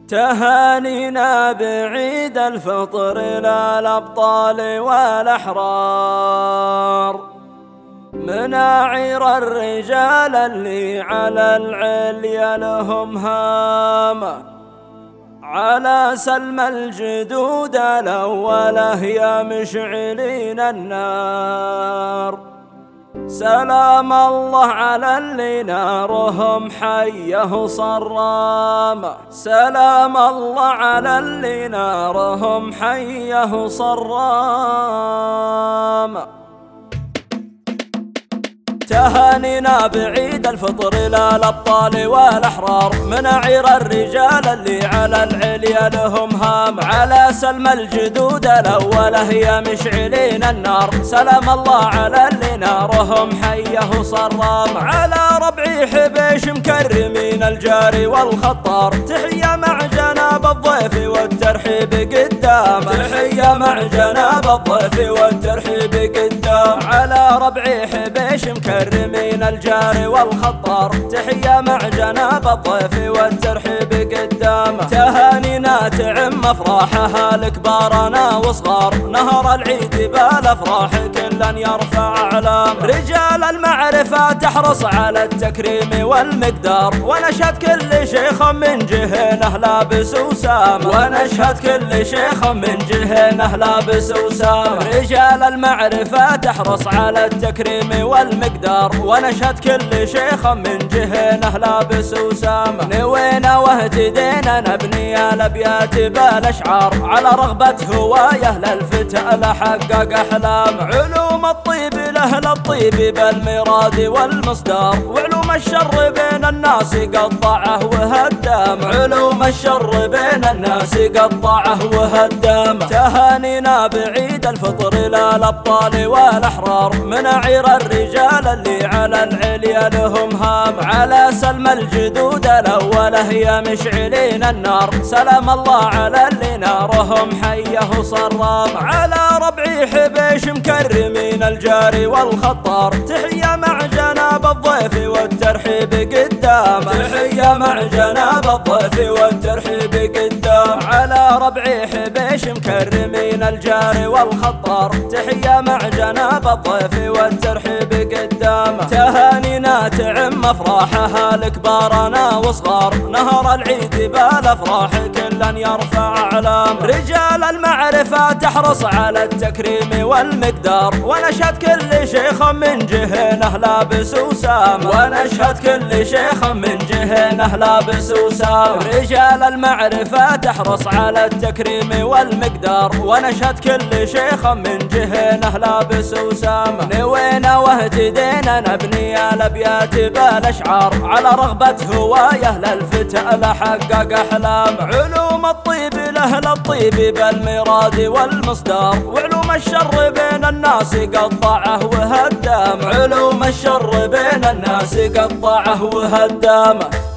تهانينا بعيد الفطر للأبطال والأحرار، مناعير الرجال اللي على العليا لهم هامة، على سلم الجدود الأولى يا مشعلين النار. سلام الله على اللي نارهم حيه صرامة، سلام الله على اللي نارهم حيه صرامة. تهانينا بعيد الفطر للأبطال والأحرار، مناعير الرجال اللي على العليا لهم هام، على سلم الجدود الأولى هي مشعلين النار. سلام الله على اللي نارهم حيه صرام، على ربعي حبيش مكرمين الجاري والخطار، تحية مع جناب الضيف والترحيب قدام، تحية مع جناب الضيف والترحيب قدام، على ربعي حبيش مكرمين الجاري والخطار، تحية مع جناب الضيف والترحيب قدامه. تهانينا تعم افراحها لكبارنا وصغار، نهر العيد بالافراح كلا يرفع اعلام، رجال المعرفة تحرص على التكريم والمقدار، ونشهد كل شيخ من جهنه لابس وسام، ونشهد كل شيخ من جهنه لابس وسام، رجال المعرفة تحرص على التكريم والمقدار، ونشهد كل شيخ من جهنه لابس وسامة. نوينا واهتدينا نبني الابيات بالاشعار، على رغبة هوايه للفتى لحقق احلام، علوم الطيب لاهل الطيب بالمراد والمصدار، وعلوم الشر بين الناس قطعه وهدام، علوم الشر بين الناس قطعه وهدام. تهانينا بعيد الفطر للأبطال والأحرار، مناعير الرجال اللي على العليا لهم هام، على سلم الجدود الأولى هي مشعلين النار. سلام الله على اللي نارهم حيه صرام، على ربعي حبيش مكرمين الجاري والخطار، تحية مع جناب الضيف والترحيب قدام، تحية مع جناب الضيف والترحيب قدام، على ربعي حبيش مكرمين الجاري والخطار، تحية مع جناب الضيف والترحيب قدامه. تهانينا تعم افراحها لكبارنا وصغار، نهر العيد بالافراح كلا يرفع اعلام، رجال المعرفة تحرص على التكريم والمقدار، ونشهد كل شيخ من جهنه لابس وسام، ونشهد كل شيخ من جهنه لابس وسام، رجال المعرفة تحرص على التكريم والمقدار، ونشهد كل شيخ من جهنه لابس وسام. نوينا واهتدينا نبني الابيات بالاشعار، على رغبة هوايه للفتى لحقق احلام، علوم الطيب لاهل الطيب بالمراد والمصدار، وعلوم الشر بين الناس قطعه وهدام، علوم الشر بين الناس قطعه وهدامه.